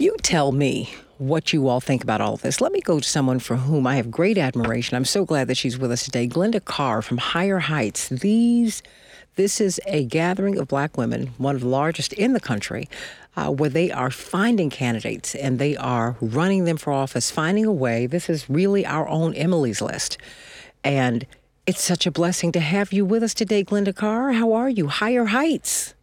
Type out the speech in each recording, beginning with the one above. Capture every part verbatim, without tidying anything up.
You tell me what you all think about all of this. Let me go to someone for whom I have great admiration. I'm so glad that she's with us today. Glenda Carr from Higher Heights. These, this is a gathering of black women, one of the largest in the country, uh, where they are finding candidates and they are running them for office, finding a way. This is really our own Emily's List. And it's such a blessing to have you with us today, Glenda Carr. How are you? Higher Heights.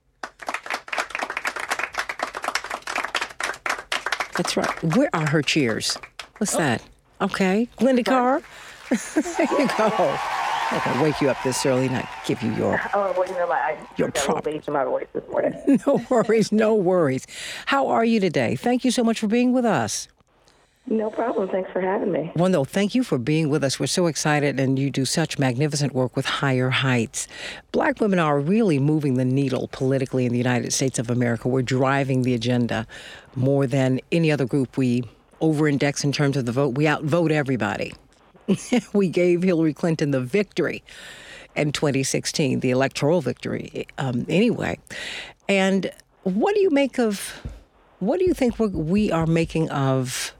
That's right. Where are her cheers? What's oh. that? Okay. Glenda Carr. There you go. I'm going to wake you up this early and I give you your Oh, well, you know, like, I your got a little bass in my voice this morning. No worries, no worries. How are you today? Thank you so much for being with us. No problem. Thanks for having me. Well, no, thank you for being with us. We're so excited, and you do such magnificent work with Higher Heights. Black women are really moving the needle politically in the United States of America. We're driving the agenda more than any other group. We over-index in terms of the vote. We outvote everybody. We gave Hillary Clinton the victory in twenty sixteen, the electoral victory, um, anyway. And what do you make of, what do you think we're, we are making of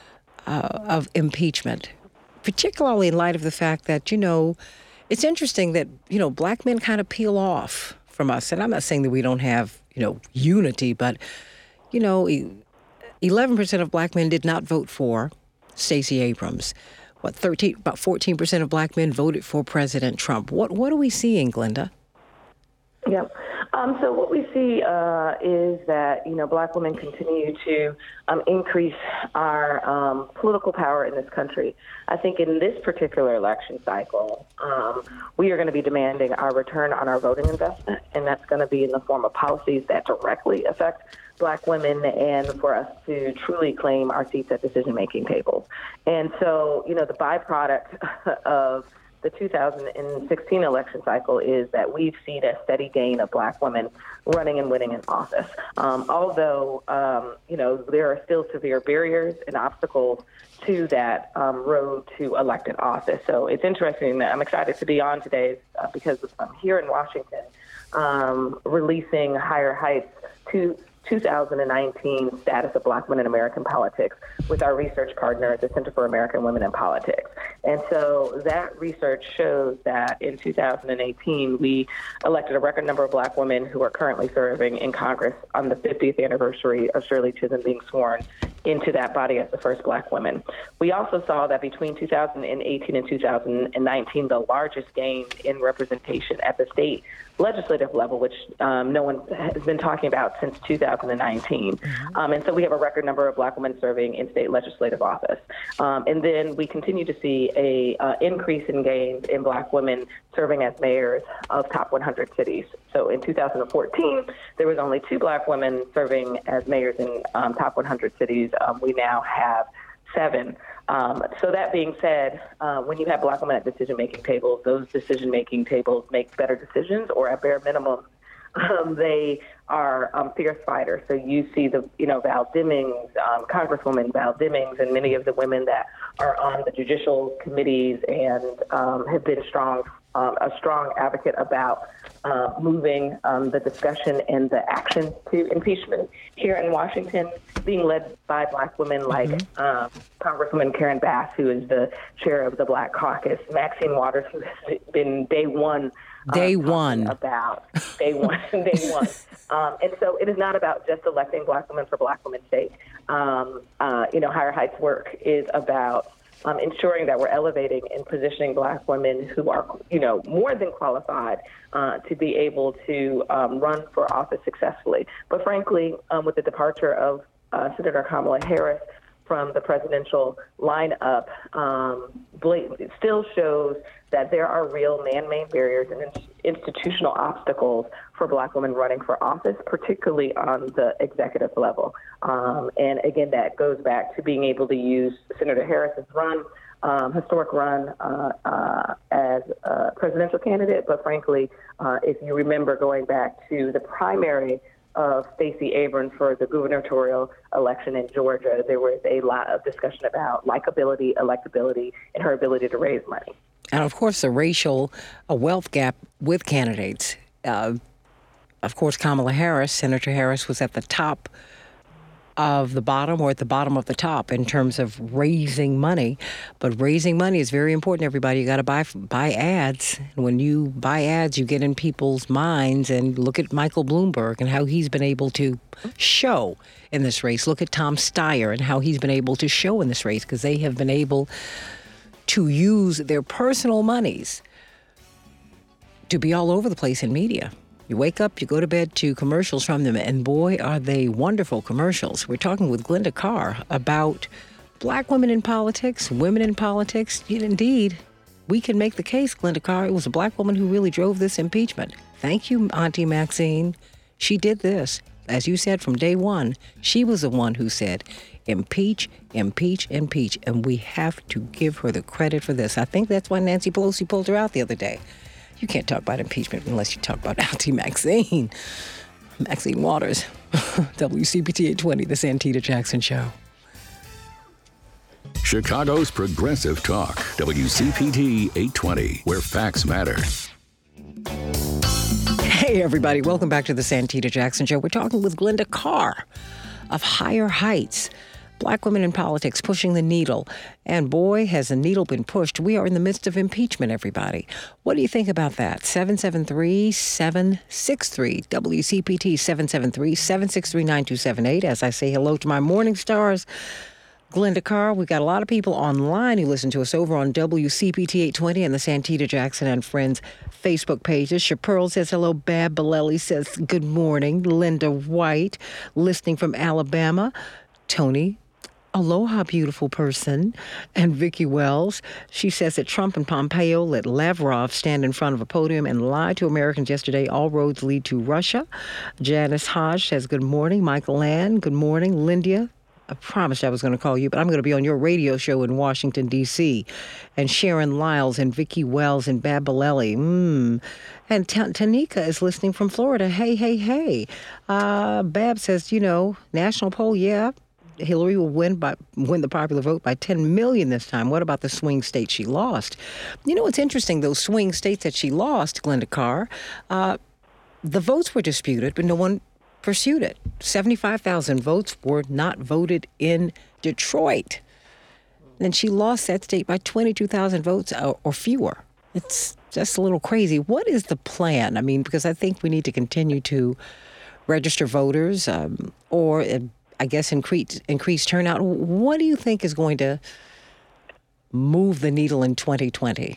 Uh, of impeachment, particularly in light of the fact that, you know, it's interesting that, you know, black men kind of peel off from us. And I'm not saying that we don't have, you know, unity, but, you know, eleven percent of black men did not vote for Stacey Abrams. What, thirteen, about fourteen percent of black men voted for President Trump. What, what are we seeing, Glenda? Yeah. Um, so what we see uh, is that, you know, black women continue to um, increase our um, political power in this country. I think in this particular election cycle, um, we are going to be demanding our return on our voting investment, and that's going to be in the form of policies that directly affect black women and for us to truly claim our seats at decision-making tables. And so, you know, the byproduct of the two thousand sixteen election cycle is that we've seen a steady gain of black women running and winning in office. Um, although, um, you know, there are still severe barriers and obstacles to that um, road to elected office. So it's interesting that I'm excited to be on today uh, because I'm here in Washington um, releasing Higher Heights to two thousand nineteen Status of Black Women in American Politics with our research partner at the Center for American Women in Politics. And so that research shows that in two thousand eighteen, we elected a record number of black women who are currently serving in Congress on the fiftieth anniversary of Shirley Chisholm being sworn into that body as the first black women. We also saw that between two thousand eighteen and two thousand nineteen, the largest gain in representation at the state legislative level, which um, no one has been talking about since two thousand nineteen. Mm-hmm. Um, and so we have a record number of black women serving in state legislative office. Um, and then we continue to see a uh, increase in gains in black women serving as mayors of top one hundred cities. So in two thousand fourteen, there was only two black women serving as mayors in um, top one hundred cities. Um, we now have seven. Um, so that being said, uh, when you have black women at decision-making tables, those decision-making tables make better decisions, or at bare minimum, um, they are um, fierce fighters. So you see the, you know, Val Demings, um, Congresswoman Val Demings, and many of the women that are on the judicial committees and um, have been strong, um, a strong advocate about uh, moving um, the discussion and the action to impeachment here in Washington, being led by black women like mm-hmm. um, Congresswoman Karen Bass, who is the chair of the Black Caucus, Maxine Waters, who has been day one Day um, one. About day one. day one. Um, and so it is not about just electing black women for black women's sake. Um, uh, you know, Higher Heights work is about um, ensuring that we're elevating and positioning black women who are, you know, more than qualified uh, to be able to um, run for office successfully. But frankly, um, with the departure of uh, Senator Kamala Harris from the presidential lineup, um, it still shows that there are real man-made barriers and institutional obstacles for black women running for office, particularly on the executive level. Um, and again, that goes back to being able to use Senator Harris's run, um, historic run uh, uh, as a presidential candidate. But frankly, uh, if you remember going back to the primary of Stacey Abrams for the gubernatorial election in Georgia, there was a lot of discussion about likability, electability, and her ability to raise money. And of course, the racial a wealth gap with candidates. Uh, of course, Kamala Harris, Senator Harris, was at the top of the bottom or at the bottom of the top in terms of raising money. But raising money is very important, everybody. You got to buy buy ads. And when you buy ads, you get in people's minds. And look at Michael Bloomberg and how he's been able to show in this race. Look at Tom Steyer and how he's been able to show in this race, because they have been able to use their personal monies to be all over the place in media. You wake up, you go to bed to commercials from them, and boy, are they wonderful commercials. We're talking with Glenda Carr about black women in politics, women in politics. Indeed, we can make the case, Glenda Carr, it was a black woman who really drove this impeachment. Thank you, Auntie Maxine. She did this. As you said from day one, she was the one who said, impeach, impeach, impeach. And we have to give her the credit for this. I think that's why Nancy Pelosi pulled her out the other day. You can't talk about impeachment unless you talk about Auntie Maxine. Maxine Waters, W C P T eight twenty, The Santita Jackson Show. Chicago's Progressive Talk, W C P T eight twenty, where facts matter. Hey, everybody. Welcome back to The Santita Jackson Show. We're talking with Glenda Carr of Higher Heights. Black women in politics pushing the needle. And boy, has the needle been pushed. We are in the midst of impeachment, everybody. What do you think about that? seven seven three, seven six three, W C P T, seven seven three, seven six three, nine two seven eight. As I say hello to my morning stars, Glenda Carr. We've got a lot of people online who listen to us over on W C P T eight twenty and the Santita Jackson and Friends Facebook pages. Chapearl says hello. Bab Bellelli says good morning. Linda White, listening from Alabama. Tony, aloha, beautiful person. And Vicki Wells, she says that Trump and Pompeo let Lavrov stand in front of a podium and lie to Americans yesterday. All roads lead to Russia. Janice Hodge says good morning. Michael Ann, good morning. Lindia, I promised I was going to call you, but I'm going to be on your radio show in Washington, D C And Sharon Lyles and Vicki Wells and Bab Bellelli. Mm. And T- Tanika is listening from Florida. Hey, hey, hey. Uh, Bab says, you know, national poll, yeah, Hillary will win by win the popular vote by ten million this time. What about the swing states she lost? You know, it's interesting, those swing states that she lost, Glenda Carr, uh, the votes were disputed, but no one pursued it. seventy-five thousand votes were not voted in Detroit. And she lost that state by twenty-two thousand votes or, or fewer. It's just a little crazy. What is the plan? I mean, because I think we need to continue to register voters um, or, uh, I guess, increase, increase turnout. What do you think is going to move the needle in twenty twenty?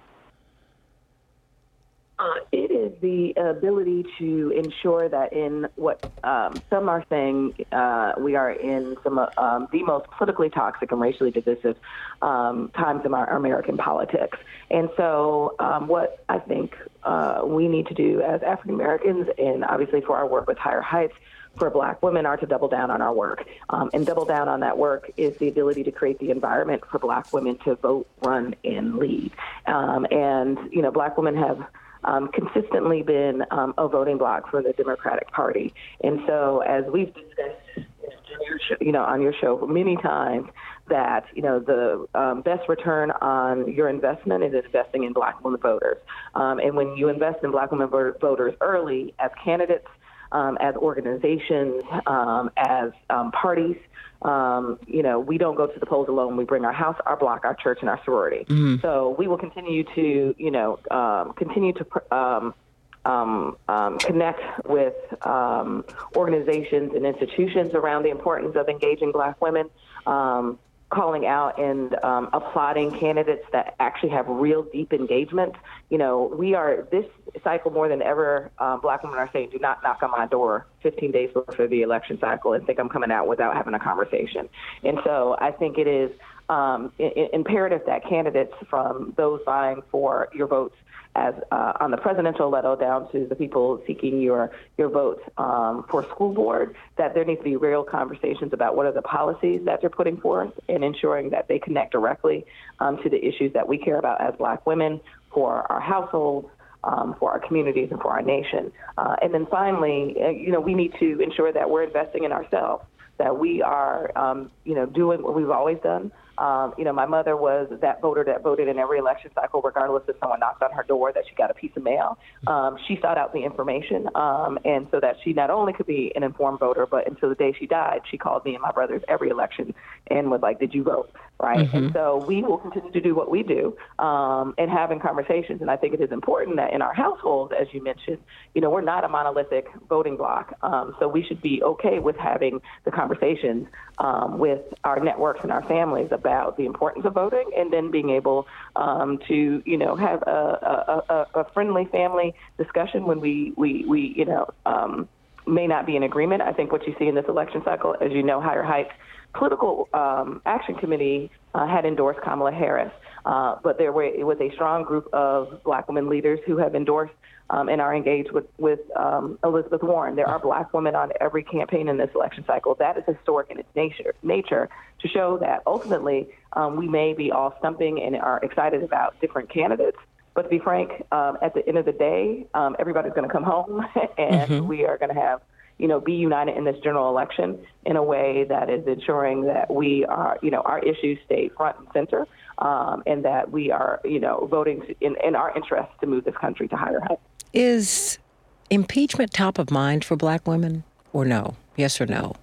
Uh, it is the ability to ensure that in what um, some are saying, uh, we are in some of um, the most politically toxic and racially divisive um, times in our American politics. And so um, what I think uh, we need to do as African Americans, and obviously for our work with Higher Heights, for black women, are to double down on our work. Um, and double down on that work is the ability to create the environment for black women to vote, run, and lead. Um, and, you know, black women have Um, consistently been um, a voting bloc for the Democratic Party. And so as we've discussed on your show, you know, on your show many times, that, you know, the um, best return on your investment is investing in black women voters. Um, and when you invest in black women voters early as candidates, um, as organizations, um, as um, parties, Um, you know, we don't go to the polls alone. We bring our house, our block, our church, and our sorority. Mm-hmm. So we will continue to, you know, um, continue to um, um, um, connect with um, organizations and institutions around the importance of engaging black women, um, calling out and um, applauding candidates that actually have real deep engagement. You know, we are, this cycle more than ever, um, black women are saying, do not knock on my door fifteen days before the election cycle and think I'm coming out without having a conversation. And so I think it is um, I- imperative that candidates from those vying for your votes as uh, on the presidential level down to the people seeking your your votes um, for school board, that there needs to be real conversations about what are the policies that they're putting forth and ensuring that they connect directly um, to the issues that we care about as black women, for our households, um, for our communities, and for our nation. Uh, and then finally, uh, you know, we need to ensure that we're investing in ourselves, that we are, um, you know, doing what we've always done, Um, you know, my mother was that voter that voted in every election cycle, regardless if someone knocked on her door that she got a piece of mail. Um, she sought out the information, um, and so that she not only could be an informed voter, but until the day she died, she called me and my brothers every election and was like, did you vote? Right. Mm-hmm. And so we will continue to do what we do um, and having conversations. And I think it is important that in our household, as you mentioned, you know, we're not a monolithic voting bloc. Um, so we should be okay with having the conversations um, with our networks and our families about the importance of voting, and then being able um, to, you know, have a, a, a friendly family discussion when we, we, we you know, um, may not be in agreement. I think what you see in this election cycle, as you know, Higher Heights Political um, Action Committee uh, had endorsed Kamala Harris, uh, but there were, it was a strong group of black women leaders who have endorsed um, and are engaged with, with um, Elizabeth Warren. There are black women on every campaign in this election cycle. That is historic in its nature, nature to show that ultimately um, we may be all stumping and are excited about different candidates. But to be frank, um, at the end of the day, um, everybody's going to come home and mm-hmm. we are going to have, you know, be united in this general election in a way that is ensuring that we are, you know, our issues stay front and center, um, and that we are, you know, voting in, in our interest to move this country to higher heights. Is impeachment top of mind for black women, or no? Yes or no?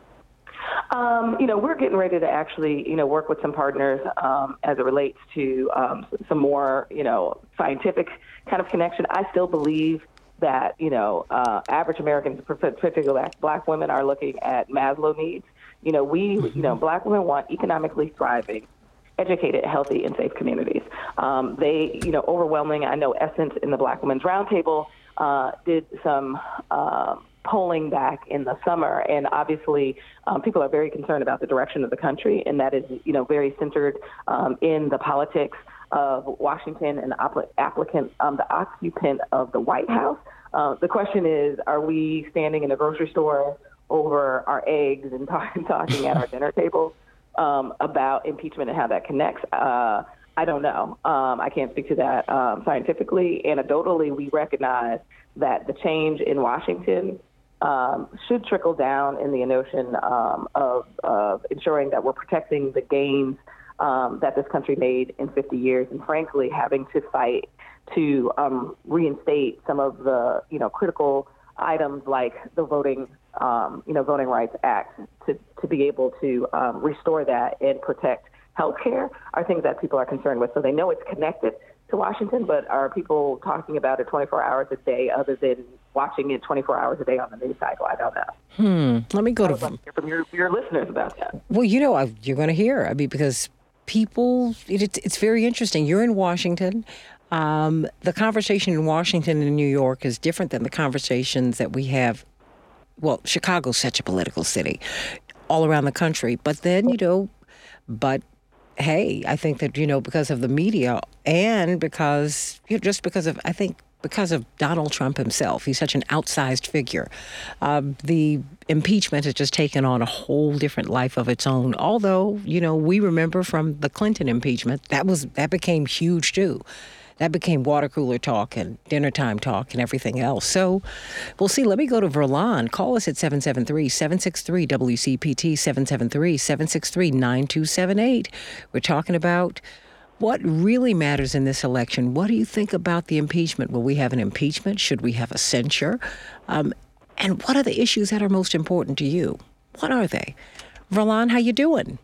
Um, you know, we're getting ready to actually, you know, work with some partners um, as it relates to um, some more, you know, scientific kind of connection. I still believe that, you know, uh, average Americans, particularly black, black women, are looking at Maslow needs. You know, we, mm-hmm. you know, black women want economically thriving, educated, healthy, and safe communities. Um, they, you know, overwhelming. I know Essence in the Black Women's Roundtable uh, did some uh, polling back in the summer, and obviously um, people are very concerned about the direction of the country, and that is, you know, very centered um, in the politics of Washington and the applicant, um, the occupant of the White House. Uh, the question is, are we standing in a grocery store over our eggs and talk, talking at our dinner tables um, about impeachment and how that connects? Uh, I don't know. Um, I can't speak to that um, scientifically. Anecdotally, we recognize that the change in Washington um, should trickle down in the notion um, of, of ensuring that we're protecting the gains Um, that this country made in fifty years, and frankly, having to fight to um, reinstate some of the, you know, critical items like the voting, um, you know, Voting Rights Act to, to be able to um, restore that and protect health care are things that people are concerned with. So they know it's connected to Washington, but are people talking about it twenty-four hours a day other than watching it twenty-four hours a day on the news cycle? I don't know. Hmm. Let me go I to... would like to hear from your, your listeners about that. Well, you know, I, you're going to hear. I mean, because... People, it, it's very interesting. You're in Washington. Um, the conversation in Washington and New York is different than the conversations that we have. Well, Chicago's such a political city all around the country. But then, you know, but hey, I think that, you know, because of the media and because, you know, just because of, I think, because of Donald Trump himself. He's such an outsized figure. Uh, the impeachment has just taken on a whole different life of its own. Although, you know, we remember from the Clinton impeachment, that was that became huge too. That became water cooler talk and dinner time talk and everything else. So we'll see. Let me go to Verlon. Call us at seven seven three, seven six three, W C P T, seven seven three, seven six three, nine two seven eight. We're talking about what really matters in this election. What do you think about the impeachment? Will we have an impeachment? Should we have a censure? Um, and what are the issues that are most important to you? What are they? Verlon, how you doing?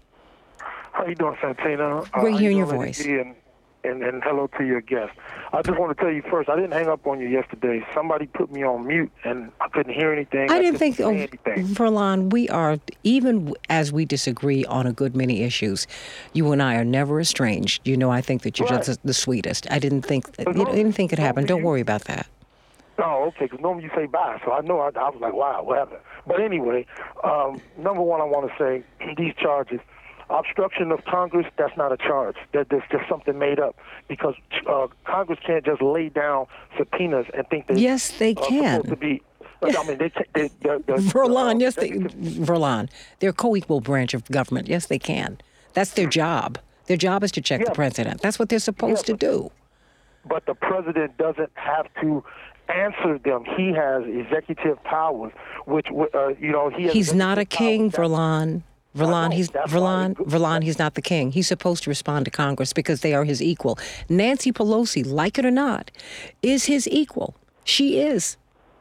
How you doing, Santina? We're uh, hearing you your voice. And, and, and hello to your guest. I just want to tell you first, I didn't hang up on you yesterday. Somebody put me on mute, and I couldn't hear anything. I, I didn't think, oh, anything. Verlon, we are, even as we disagree on a good many issues, you and I are never estranged. You know, I think that you're right. just the sweetest. I didn't think, that, But you know, I didn't think it normally happened. Don't you- worry about that. Oh, okay, because normally you say bye, so I know I, I was like, wow, what happened? But anyway, um, number one, I want to say these charges, obstruction of Congress, that's not a charge. That, that's just something made up because uh, Congress can't just lay down subpoenas and think that Yes, they uh, can. supposed to be. I mean, they, they, they, they Verlon, uh, yes, they, executive- Verlon, they're a co-equal branch of government. Yes, they can. That's their job. Their job is to check Yeah. the president. That's what they're supposed Yeah, to do. But the president doesn't have to answer them. He has executive powers, which, uh, you know, he has He's not a executive king, powers that- Verlon. Verlon, he's That's why Verlon, it's good. Verlon, he's not the king. He's supposed to respond to Congress because they are his equal. Nancy Pelosi, like it or not, is his equal. She is.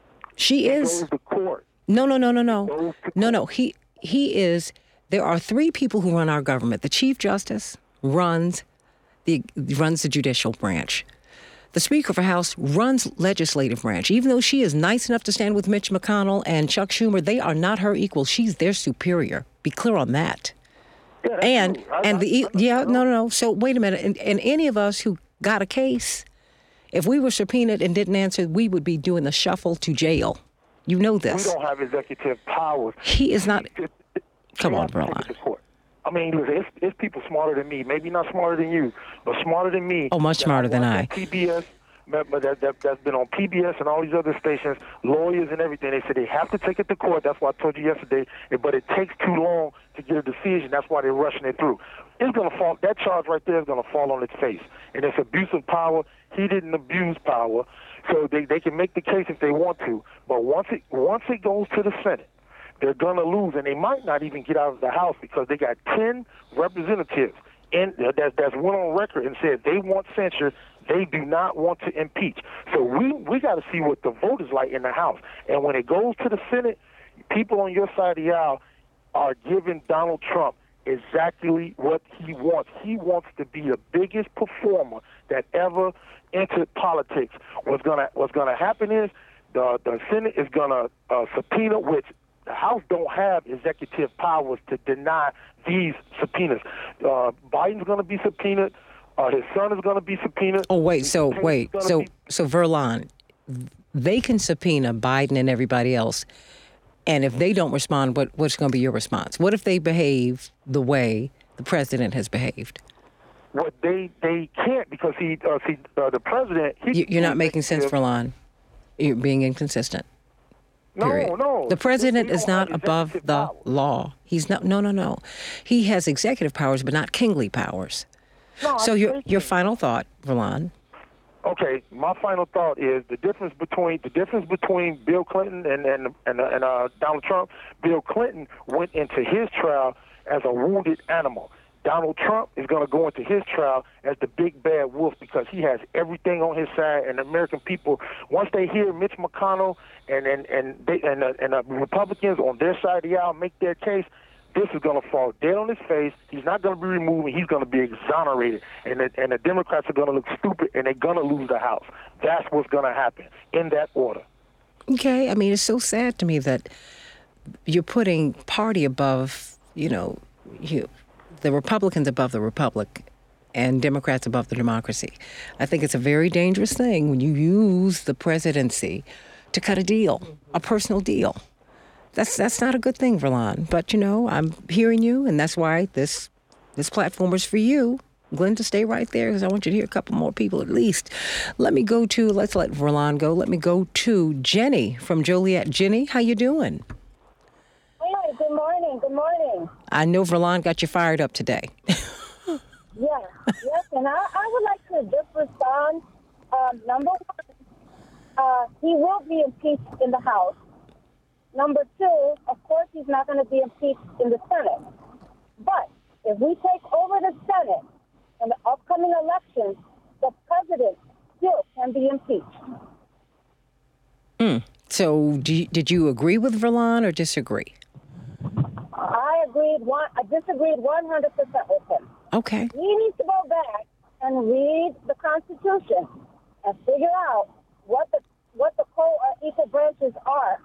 She It is. goes to court. No, no, no, no, no. goes to No, no. He he is. There are three people who run our government. The Chief Justice runs the runs the judicial branch. The Speaker of the House runs legislative branch. Even though she is nice enough to stand with Mitch McConnell and Chuck Schumer, they are not her equal. She's their superior. Be clear on that. Yeah, that's And true. I- and I- the e- I- yeah I- no no no. So wait a minute. And, and any of us who got a case, if we were subpoenaed and didn't answer, we would be doing the shuffle to jail. You know We this. don't have executive powers. He is not. It- it- Come they on, have to take Verlon. it to court. I mean, listen, it's, it's people smarter than me. Maybe not smarter than you, but smarter than me. Oh, much that smarter than watch I. on P B S, but but that, that, that's been on P B S and all these other stations, lawyers and everything. They said they have to take it to court. That's what I told you yesterday. But it takes too long to get a decision. That's why they're rushing it through. It's going to fall. That charge right there is going to fall on its face. And it's abuse of power. He didn't abuse power. So they, they can make the case if they want to. But once it once it goes to the Senate, they're going to lose, and they might not even get out of the House because they got ten representatives in, that, that's went on record and said they want censure. They do not want to impeach. So we, we got to see what the vote is like in the House. And when it goes to the Senate, people on your side of the aisle are giving Donald Trump exactly what he wants. He wants to be the biggest performer that ever entered politics. What's gonna what's gonna happen is the the Senate is gonna uh, subpoena, which the House don't have executive powers to deny these subpoenas. Uh, Biden's gonna be subpoenaed. Uh, his son is gonna be subpoenaed. Oh wait. His So subpoena is wait. gonna So be- so Verlon, they can subpoena Biden and everybody else, and if they don't respond, what what's going to be your response? What if they behave the way the president has behaved? what they they can't because he uh, see uh, the president. He, You, you're not making sense, executive- Verlon. You're being inconsistent. No, Period. no. The president They is don't have not above executive the power. law. He's not. No, no, no. He has executive powers, but not kingly powers. No, So I'm your thinking- your final thought, Verlon. Okay, my final thought is the difference between the difference between Bill Clinton and and and, uh, and uh, Donald Trump. Bill Clinton went into his trial as a wounded animal. Donald Trump is going to go into his trial as the big bad wolf because he has everything on his side, and the American people, once they hear Mitch McConnell and and and they, and, uh, and the Republicans on their side of the aisle make their case, this is going to fall dead on his face. He's not going to be removed, and he's going to be exonerated. And the, and the Democrats are going to look stupid, and they're going to lose the House. That's what's going to happen in that order. Okay, I mean, it's so sad to me that you're putting party above, you know, you, the Republicans above the Republic and Democrats above the democracy. I think it's a very dangerous thing when you use the presidency to cut a deal, a personal deal. That's that's not a good thing, Verlon. But, you know, I'm hearing you, and that's why this this platform is for you. Glenda, stay right there because I want you to hear a couple more people at least. Let me go to, let's let Verlon go. Let me go to Jenny from Joliet. Jenny, how you doing? Hi, good morning, good morning. I know Verlon got you fired up today. Yeah, yes, and I, I would like to just respond. Um, number one, uh, he will be impeached in the House. Number two, of course, he's not going to be impeached in the Senate. But if we take over the Senate in the upcoming elections, the president still can be impeached. Mm. So do you, did you agree with Verlon or disagree? I agreed. One, I disagreed one hundred percent with him. Okay. He needs to go back and read the Constitution and figure out what the what the co or equal branches are.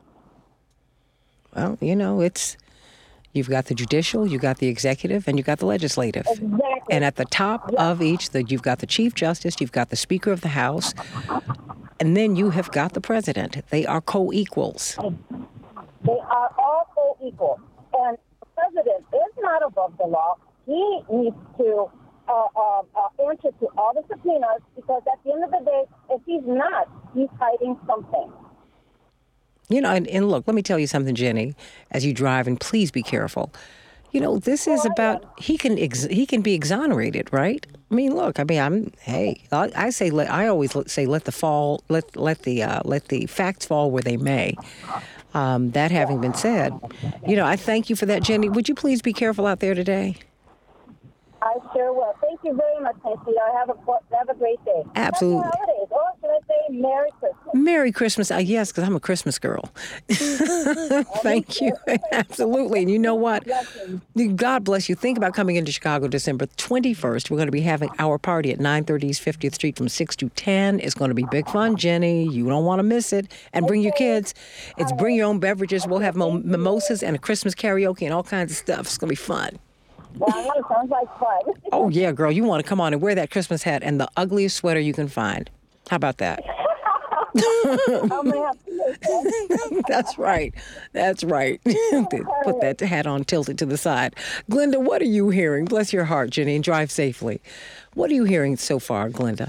Well, you know, it's, you've got the judicial, you've got the executive, and you've got the legislative. Exactly. And at the top of each, the, you've got the Chief Justice, you've got the Speaker of the House, and then you have got the President. They are co-equals. They are all co-equal. And the president is not above the law. He needs to uh, uh, uh, answer to all the subpoenas because at the end of the day, if he's not, he's hiding something. You know, and, and look, let me tell you something, Jenny, as you drive, and please be careful. You know, this is about, he can ex, he can be exonerated, right? I mean, look, I mean, I'm, hey, I, I say, let, I always say, let the fall, let let the uh, let the facts fall where they may. Um, that having been said, you know, I thank you for that, Jenny. Would you please be careful out there today? I sure will. Thank you very much, Nancy. I have a have a great day. Absolutely. Happy holidays. Or should I say Merry Christmas? Merry Christmas. Uh, yes, because I'm a Christmas girl. Thank you. Absolutely. And you know what? God bless you. Think about coming into Chicago December twenty-first. We're going to be having our party at nine thirty East fiftieth Street from six to ten. It's going to be big fun, Jenny. You don't want to miss it. And bring your kids. It's bring your own beverages. We'll have mimosas and a Christmas karaoke and all kinds of stuff. It's going to be fun. Wow, sounds like fun. Oh, yeah, girl. You want to come on and wear that Christmas hat and the ugliest sweater you can find. How about that? I'm gonna have to make that. That's right. That's right. Put that hat on, tilt it to the side. Glenda, what are you hearing? Bless your heart, Jenny, and drive safely. What are you hearing so far, Glenda?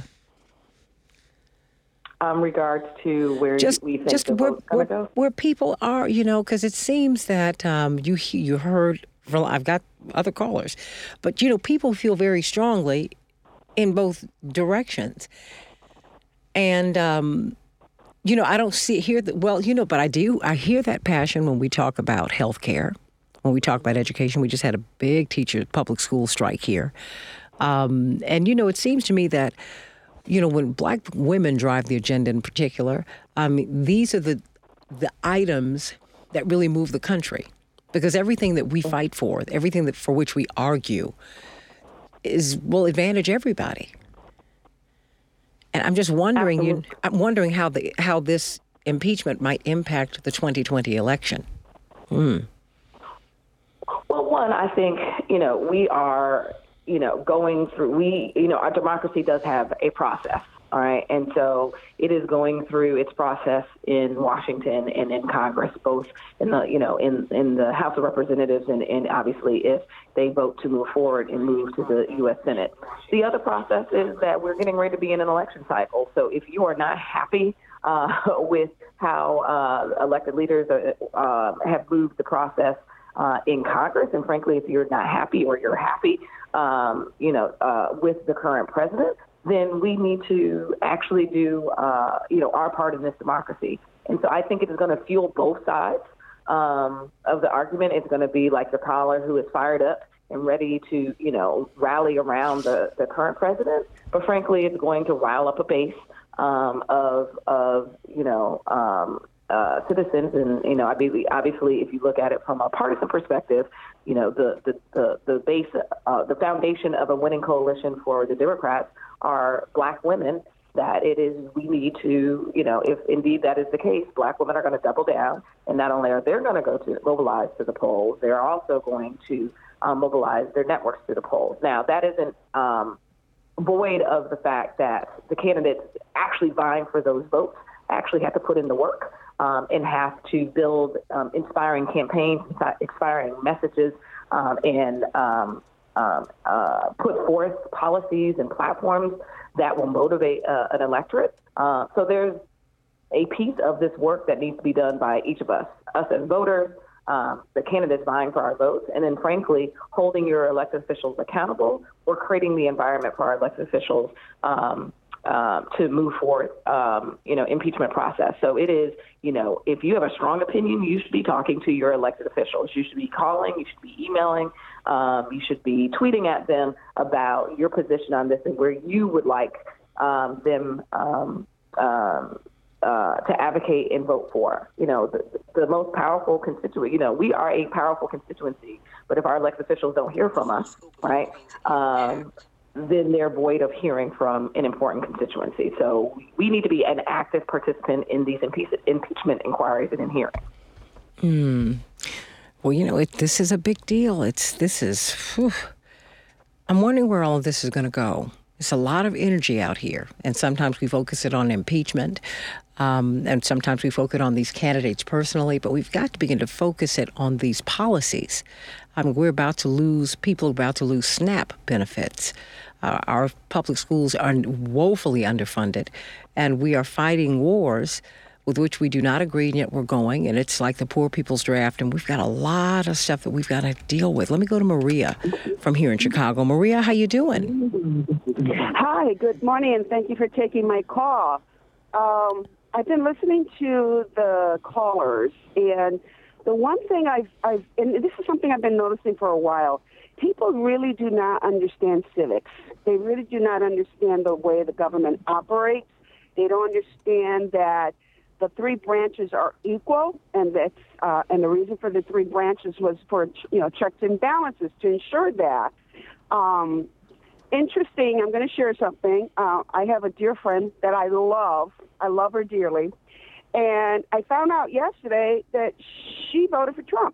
Um, regards to where just, we think just the where, vote's going where, to go? where people are, you know, because it seems that um, you you heard, from, I've got other callers, but, you know, people feel very strongly in both directions. And, um, you know, I don't see hear that. Well, you know, but I do. I hear that passion when we talk about health care, when we talk about education. We just had a big teacher public school strike here. Um, and, you know, it seems to me that, you know, when black women drive the agenda in particular, um, these are the the items that really move the country. Because everything that we fight for, everything that for which we argue, is will advantage everybody. And I'm just wondering, you, I'm wondering how the how this impeachment might impact the twenty twenty election. Hmm. Well, one, I think, you know, we are, you know, going through, we, you know, our democracy does have a process, all right? And so it is going through its process in Washington and in Congress, both in the, you know, in, in the House of Representatives and, and obviously if they vote to move forward and move to the U S Senate. The other process is that we're getting ready to be in an election cycle. So if you are not happy uh, with how uh, elected leaders uh, uh, have moved the process Uh, in Congress, and frankly, if you're not happy or you're happy, um, you know, uh, with the current president, then we need to actually do, uh, you know, our part in this democracy. And so I think it is going to fuel both sides um, of the argument. It's going to be like the caller who is fired up and ready to, you know, rally around the, the current president. But frankly, it's going to rile up a base um, of, of, you know, um, Uh, citizens, and you know, obviously, if you look at it from a partisan perspective, you know, the the the, the base, uh, the foundation of a winning coalition for the Democrats are black women. That it is, we need to, you know, if indeed that is the case, black women are going to double down, and not only are they going to go to mobilize to the polls, they're also going to um, mobilize their networks to the polls. Now, that isn't um, void of the fact that the candidates actually vying for those votes actually have to put in the work. Um, and have to build um, inspiring campaigns, inspiring messages, um, and um, um, uh, put forth policies and platforms that will motivate uh, an electorate. Uh, so there's a piece of this work that needs to be done by each of us, us as voters, um, the candidates vying for our votes, and then, frankly, holding your elected officials accountable or creating the environment for our elected officials um, Um, to move forward, um, you know, impeachment process. So it is, you know, if you have a strong opinion, you should be talking to your elected officials. You should be calling, you should be emailing, um, you should be tweeting at them about your position on this and where you would like um, them um, um, uh, to advocate and vote for. You know, the, the most powerful constituent, you know, we are a powerful constituency, but if our elected officials don't hear from us, right, um, then they're void of hearing from an important constituency. So we need to be an active participant in these impe- impeachment inquiries and in hearings. Hmm. Well, you know, it, this is a big deal. It's this is. Whew. I'm wondering where all of this is going to go. There's a lot of energy out here, and sometimes we focus it on impeachment, um, and sometimes we focus on these candidates personally. But we've got to begin to focus it on these policies. I mean, we're about to lose people are about to lose SNAP benefits. Uh, our public schools are woefully underfunded, and we are fighting wars with which we do not agree, and yet we're going. And it's like the poor people's draft, and we've got a lot of stuff that we've got to deal with. Let me go to Maria from here in Chicago. Maria, how you doing? Hi, good morning, and thank you for taking my call. Um, I've been listening to the callers, and the one thing I've, I've, and this is something I've been noticing for a while, people really do not understand civics. They really do not understand the way the government operates. They don't understand that the three branches are equal, and that's uh, and the reason for the three branches was for, you know, checks and balances to ensure that. Um, interesting. I'm going to share something. Uh, I have a dear friend that I love. I love her dearly, and I found out yesterday that she voted for Trump.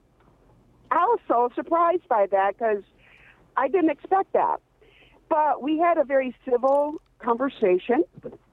I was so surprised by that because I didn't expect that. But we had a very civil conversation.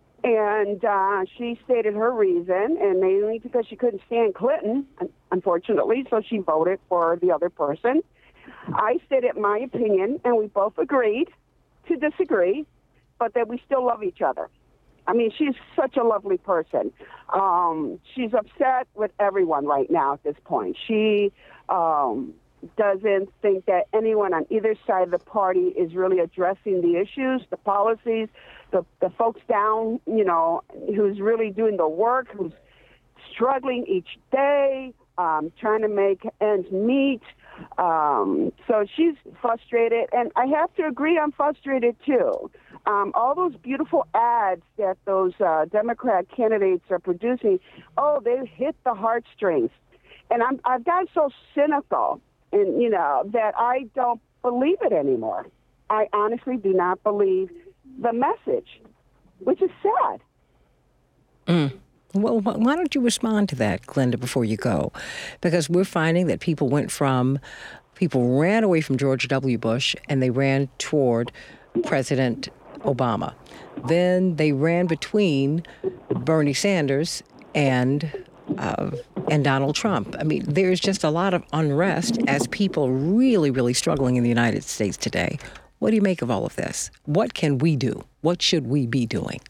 And uh, she stated her reason, and mainly because she couldn't stand Clinton, unfortunately, so she voted for the other person. I stated my opinion, and we both agreed to disagree, but that we still love each other. I mean, she's such a lovely person. Um, she's upset with everyone right now at this point. She um, doesn't think that anyone on either side of the party is really addressing the issues, the policies, the, the folks down, you know, who's really doing the work, who's struggling each day, um, trying to make ends meet. Um, so she's frustrated, and I have to agree I'm frustrated too. Um, all those beautiful ads that those uh, Democrat candidates are producing, oh, they hit the heartstrings. And I'm, I've gotten so cynical, and you know, that I don't believe it anymore. I honestly do not believe the message, which is sad. Mm. Well, why don't you respond to that, Glenda, before you go? Because we're finding that people went from, people ran away from George W. Bush and they ran toward President Obama. Then they ran between Bernie Sanders and uh, and Donald Trump. I mean, there's just a lot of unrest as people really, really struggling in the United States today. What do you make of all of this? What can we do? What should we be doing?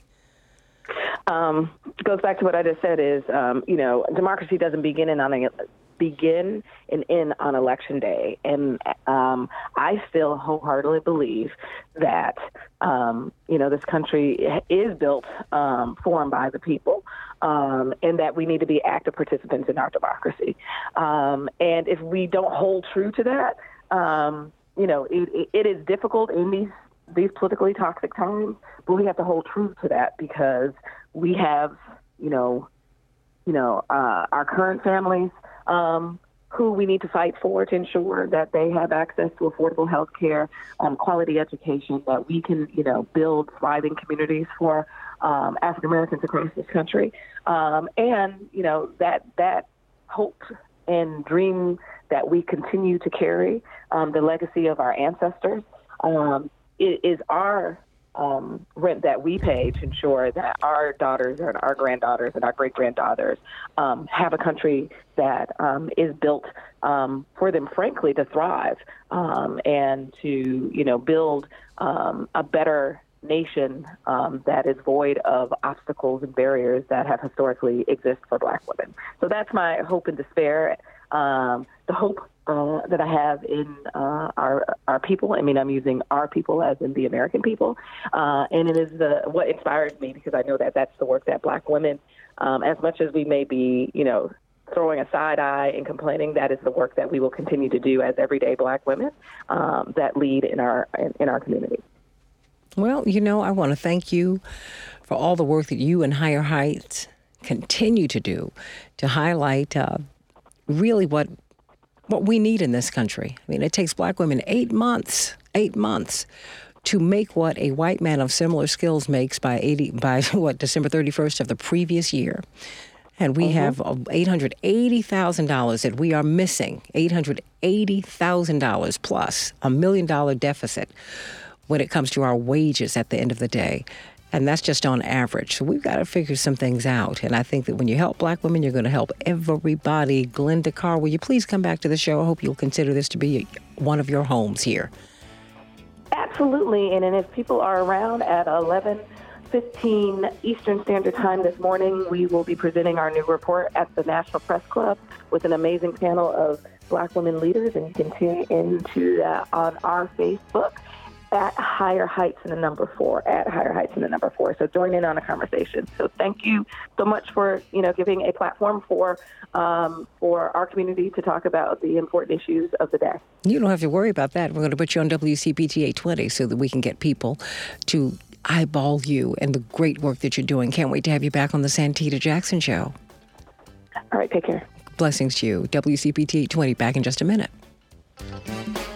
Um, it goes back to what I just said is, um, you know, democracy doesn't begin in on a, begin and end on election day. And um, I still wholeheartedly believe that, um, you know, this country is built um, for and by the people, um, and that we need to be active participants in our democracy. Um, and if we don't hold true to that, um, you know, it, it is difficult in these these politically toxic times, but we have to hold true to that because we have, you know, you know, uh, our current families um, who we need to fight for to ensure that they have access to affordable health care, um, quality education, that we can, you know, build thriving communities for um, African Americans across this country. Um, and, you know, that that hope and dream that we continue to carry, um, the legacy of our ancestors, um, it is our um, rent that we pay to ensure that our daughters and our granddaughters and our great-granddaughters um, have a country that um, is built um, for them, frankly, to thrive um, and to, you know, build um, a better nation um, that is void of obstacles and barriers that have historically existed for Black women. So that's my hope and despair. Um, the hope uh, that I have in uh, our our people. I mean, I'm using our people as in the American people, uh, and it is the what inspires me because I know that that's the work that Black women, um, as much as we may be, you know, throwing a side eye and complaining, that is the work that we will continue to do as everyday Black women um, that lead in our in, in our community. Well, you know, I want to thank you for all the work that you and Higher Heights continue to do to highlight uh, really what what we need in this country. I mean, it takes Black women eight months, eight months to make what a white man of similar skills makes by eighty by what December thirty-first of the previous year. And we mm-hmm. have eight hundred eighty thousand dollars that we are missing, eight hundred eighty thousand dollars plus a million dollar deficit when it comes to our wages at the end of the day. And that's just on average. So we've got to figure some things out. And I think that when you help Black women, you're going to help everybody. Glenda Carr, will you please come back to the show? I hope you'll consider this to be one of your homes here. Absolutely. And, and if people are around at eleven fifteen Eastern Standard Time this morning, we will be presenting our new report at the National Press Club with an amazing panel of Black women leaders. And you can tune into that on our Facebook. at higher heights in the number four, at higher heights in the number four. So join in on a conversation. So thank you so much for, you know, giving a platform for um, for our community to talk about the important issues of the day. You don't have to worry about that. We're going to put you on W C P T eight twenty so that we can get people to eyeball you and the great work that you're doing. Can't wait to have you back on the Santita Jackson Show. All right, take care. Blessings to you. W C P T eight twenty, back in just a minute.